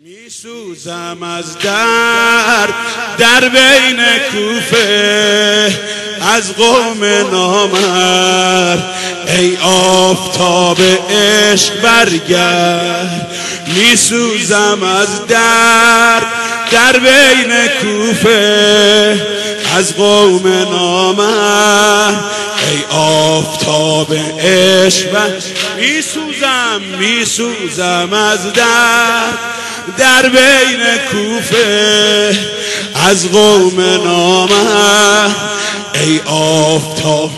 میسوزم از در بین کوفه از قوم نامرد، ای آفتاب عشق برگرد. میسوزم از در بین کوفه از قوم نامرد، ای آفتاب عشق میسوزم از در بین کوفه از قوم نامرد، ای آفتاب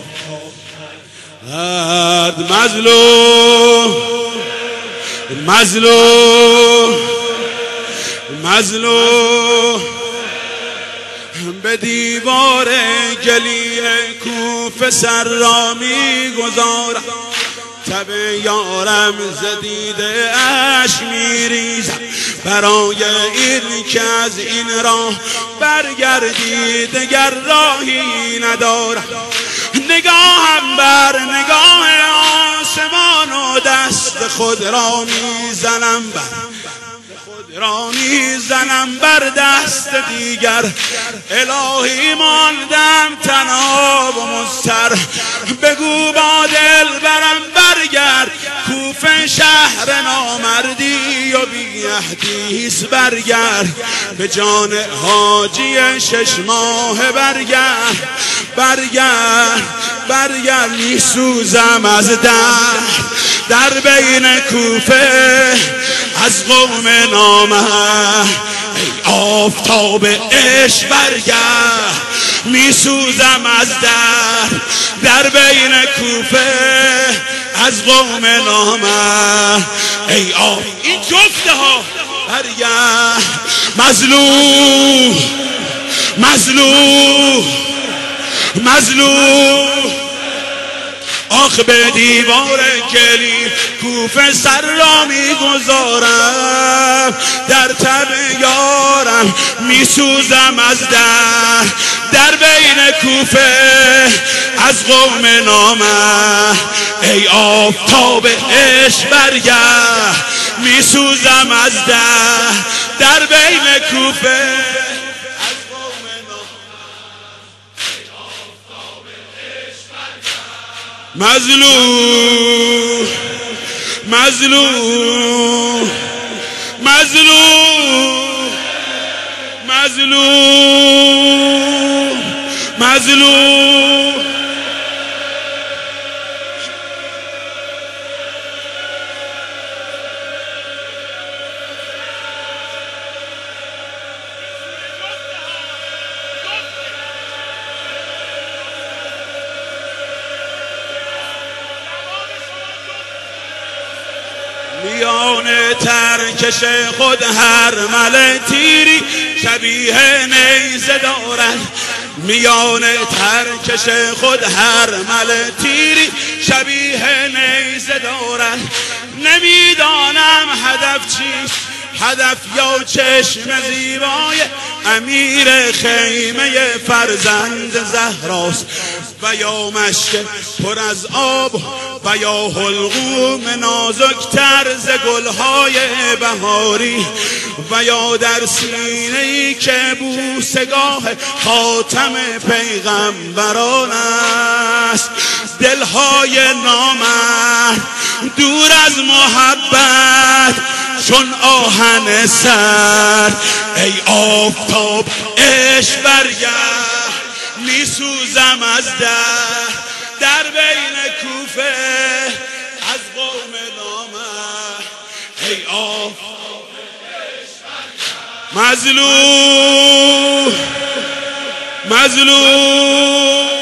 مظلوم به دیوار گلی کوفه سر را میگذارم. تب یارم زدیده اش میریزم برای این که از این راه برگردی دگر راهی ندارم. نگاهم بر نگاه آسمان و دست خود را میزنم بر دست دیگر. الهی ماندم تنها و مضطر، بگو با دل برم برگرد. کوفه شهر نامردی و بی‌عهدیست، برگرد به جان حاجی 6 ماه برگرد. میسوزم از در بین کوفه از قوم نامرد، ای آفتاب عشق برگرد. میسوزم از در بین کوفه از قوم نامرد، ای این جفته ها برگرد. مظلوم آخ به دیوار گلی کوفه سر را میگذارم. در تب یارم میسوزم از در بین کوفه از قوم نامرد، ای آفتاب عشق برگرد. میسوزم از در بین کوفه از قوم مظلوم میان ترکش خود هر مل تیری شبیه نیزه دارد. میان ترکش خود هر مل تیری شبیه نیزه دارد. نمیدانم هدف چیست، هدف یا چشم زیبای امیر خیمه فرزند زهراست، و یا مشک پر از آب، و یا حلقوم نازکتر ز گلهای بهاری، و یا در سینه‌ای که بوسگاه خاتم پیغمبران است. دلهای نامرد دور از محبت چون آهن سر، ای آفتاب عشق برگرد. میسوزم از در بین کوفه از قوم نامرد، ای آفتاب عشق برگرد. مظلوم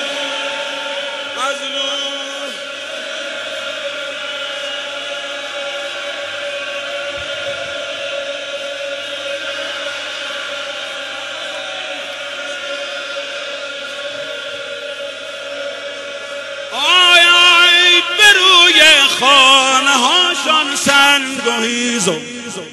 خانه هاشان سنگ و هیزم،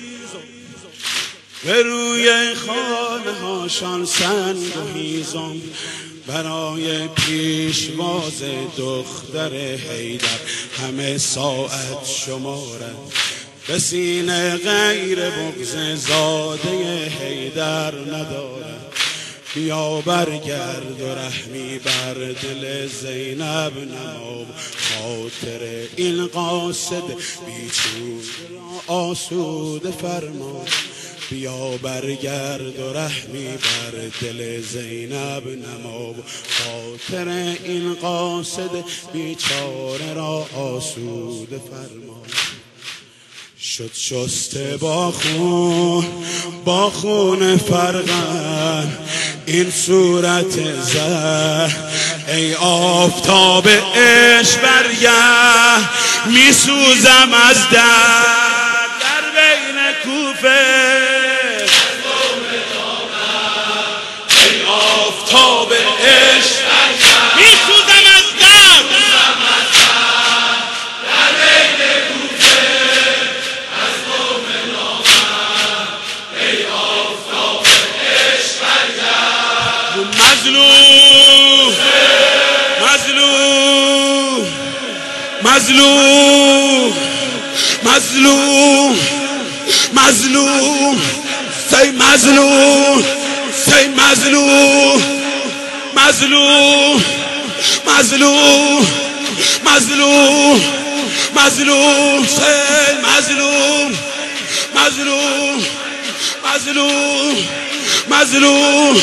به روی خانه هاشان سنگ و هیزم. برای پیشواز دختر حیدر همه ساعت شمارد. به سینه غیر بغض زاده حیدر ندارد. بیا برگرد و رحمی بر دل زینب نما، خاطر این قاصد بیچون آسوده فرما. بیا برگرد و رحمی بر دل زینب نما، خاطر این قاصد بیچاره را آسوده فرما. شد شسته با خون فرقان این صورت زهر، ای آفتاب عشق برگرد میسوزم از درد در بین کوفه. ای آفتاب عشق برگرد میسوزم از درد در بین کوفه. از قوم نامرد ای آفتاب عشق برگرد. مظلوم مظلوم مظلوم مظلوم مظلوم سی مظلوم سی مظلوم مظلوم مظلوم مظلوم مظلوم سی مظلوم مظلوم مظلوم مظلوم